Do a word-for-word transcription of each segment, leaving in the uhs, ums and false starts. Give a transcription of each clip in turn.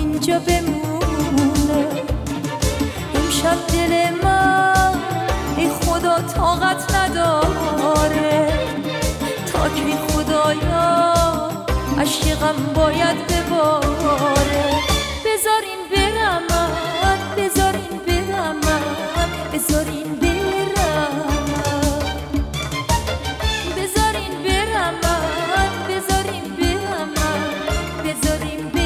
اینجا بمونه. امشب دل من ای خدا طاقت نداره، تا کی خدایا عشقم باید بباره. بذارین برم من، بذارین برم من، بذارین برم من، بذارین برم من، بذارین برم من، بذارین برم من.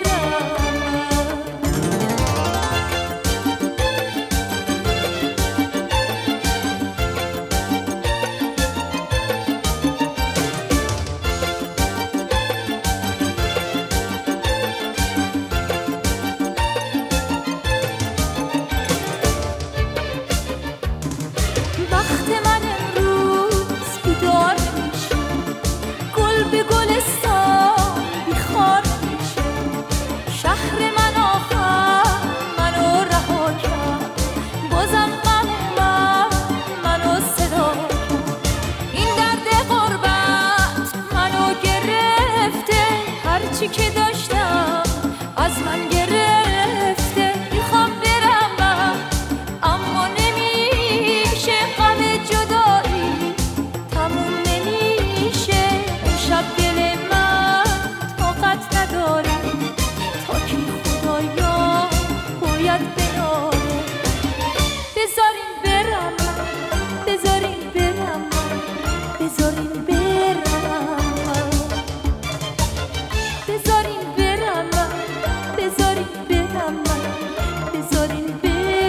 وقت من امروز بیدار میشه، گل به گلستان بیخار میشه. شهر من آخر منو رها کرد، بازم غم من منو صدا کرد. این درد غربت منو گرفته، هرچی که داشتم از من گرفته. میخوام برم من اما نمیشه، غم جدایی تموم نمیشه. امشب دل من طاقت نداره، تا کی خدایا باید بناره. بذارین برم من، بذارین برم من، بذارین برم من، بذارین برم من، بذارین برم من، بذارین برم من.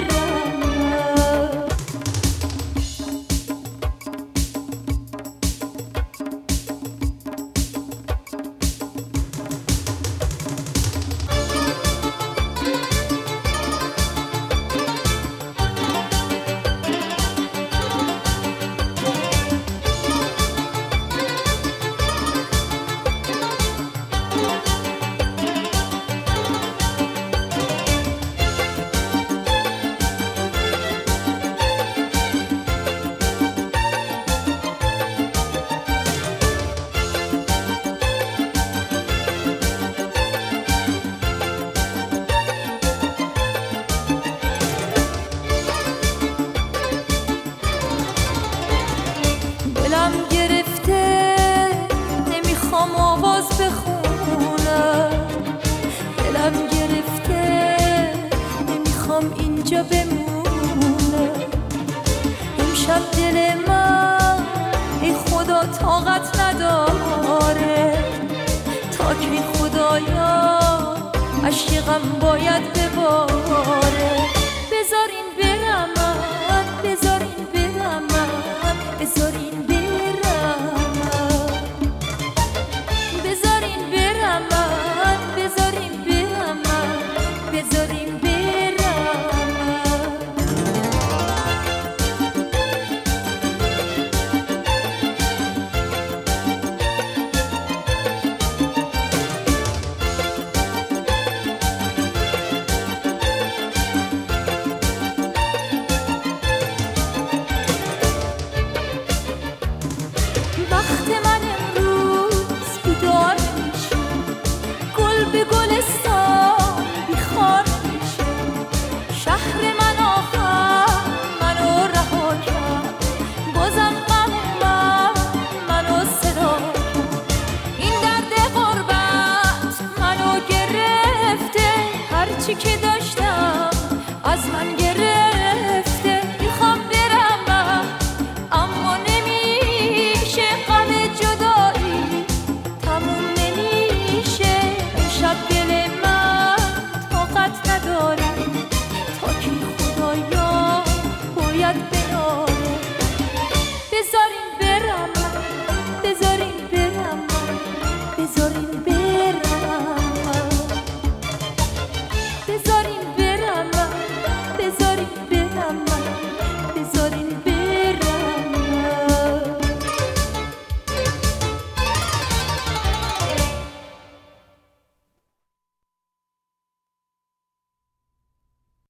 دلم گرفته نمیخوام آواز بخونم، دلم گرفته نمیخوام اینجا بمونه. امشب دل من ای خدا طاقت نداره، تا کی خدایا عشقم باید بباره. بذارین برم من، بذارین برم من، بذارین برم من، بذارین برم من، بذارین برم من، بذارین برم من. وقت من امروز بیدار میشه، گل به گلستان بیخار میشه. شهر من آخر منو رها کرد، بازم غم من منو صدا کرد. این درد غربت منو گرفته، هرچی که داشتم از من گرفته. میخوام برم من اما نمیشه، غم جدایی تموم نمیشه. امشب دل من طاقت نداره، تا کی خدایا باید بناره. بذارین برم من، بذارین برم من، بذارین برم من، بذارین